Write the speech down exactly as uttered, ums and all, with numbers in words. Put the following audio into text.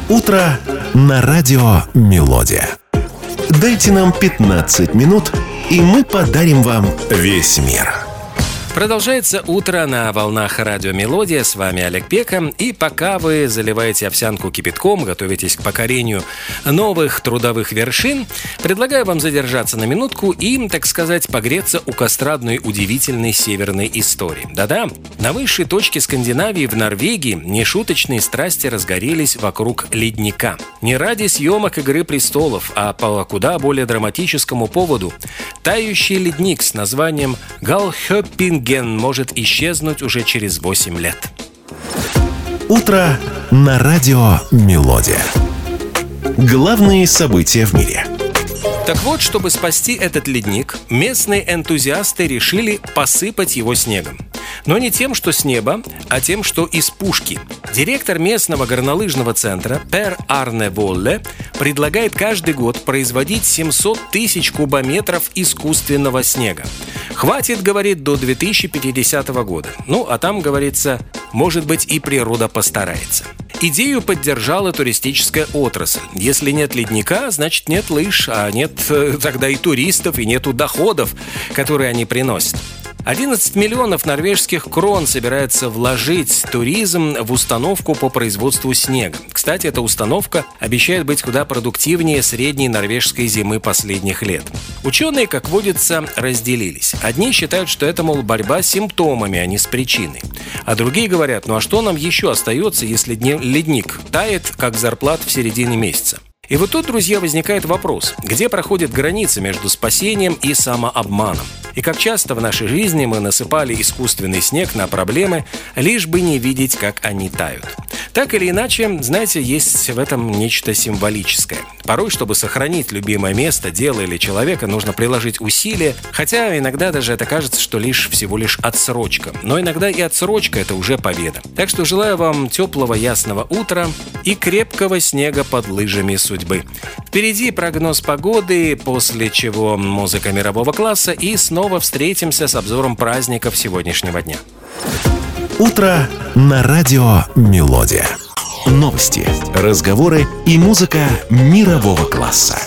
Утро на радио «Мелодия». Дайте нам пятнадцать минут, и мы подарим вам весь мир. Продолжается утро на волнах радио «Мелодия». С вами Олег Пека. И пока вы заливаете овсянку кипятком, готовитесь к покорению новых трудовых вершин, предлагаю вам задержаться на минутку и, так сказать, погреться у костра одной удивительной северной истории. Да-да, на высшей точке Скандинавии, в Норвегии, нешуточные страсти разгорелись вокруг ледника. Не ради съемок «Игры престолов», а по куда более драматическому поводу. Тающий ледник с названием Галхёпинген может исчезнуть уже через восемь лет. Утро на радио «Мелодия». Главные события в мире. Так вот, чтобы спасти этот ледник, местные энтузиасты решили посыпать его снегом. Но не тем, что с неба, а тем, что из пушки. Директор местного горнолыжного центра Пер Арне Волле предлагает каждый год производить семьсот тысяч кубометров искусственного снега. Хватит, говорит, до две тысячи пятидесятого года. Ну, а там, говорится, может быть, и природа постарается. Идею поддержала туристическая отрасль. Если нет ледника, значит нет лыж, а нет тогда и туристов, и нету доходов, которые они приносят. одиннадцать миллионов норвежских крон собирается вложить в туризм в установку по производству снега. Кстати, эта установка обещает быть куда продуктивнее средней норвежской зимы последних лет. Ученые, как водится, разделились. Одни считают, что это, мол, борьба с симптомами, а не с причиной. А другие говорят, ну а что нам еще остается, если ледник тает, как зарплата в середине месяца? И вот тут, друзья, возникает вопрос, где проходит граница между спасением и самообманом? И как часто в нашей жизни мы насыпали искусственный снег на проблемы, лишь бы не видеть, как они тают. Так или иначе, знаете, есть в этом нечто символическое. Порой, чтобы сохранить любимое место, дело или человека, нужно приложить усилия, хотя иногда даже это кажется, что лишь всего лишь отсрочка. Но иногда и отсрочка – это уже победа. Так что желаю вам теплого ясного утра и крепкого снега под лыжами судьбы. Впереди прогноз погоды, после чего музыка мирового класса, и снова встретимся с обзором праздников сегодняшнего дня. Утро на радио «Мелодия». Новости, разговоры и музыка мирового класса.